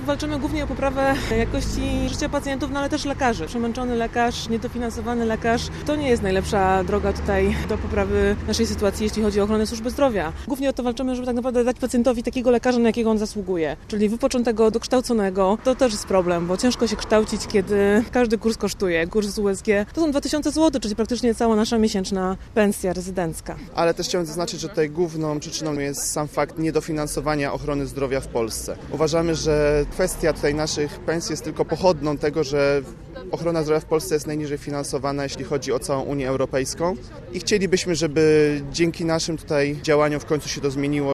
walczymy głównie o poprawę jakości życia pacjentów, no ale też lekarzy. Przemęczony lekarz, niedofinansowany lekarz, to nie jest najlepsza droga tutaj do poprawy naszej sytuacji, jeśli chodzi o ochronę służby zdrowia. Głównie o to walczymy, żeby tak naprawdę dać pacjentowi takiego lekarza, na jakiego on zasługuje, czyli wypoczętego, dokształconego. To też jest problem, bo ciężko się kształcić, kiedy każdy kurs kosztuje. Kurs z USG to są 2000 zł, czyli praktycznie cała nasza miesięczna pensja rezydencka. Ale też chciałem zaznaczyć, że tutaj główną przyczyną jest sam fakt niedofinansowania ochrony zdrowia w Polsce. Uważamy, że kwestia tutaj naszych pensji jest tylko pochodną tego, że ochrona zdrowia w Polsce jest najniżej finansowana, jeśli chodzi o całą Unię Europejską i chcielibyśmy, żeby dzięki naszym tutaj działaniom w końcu się to zmieniło.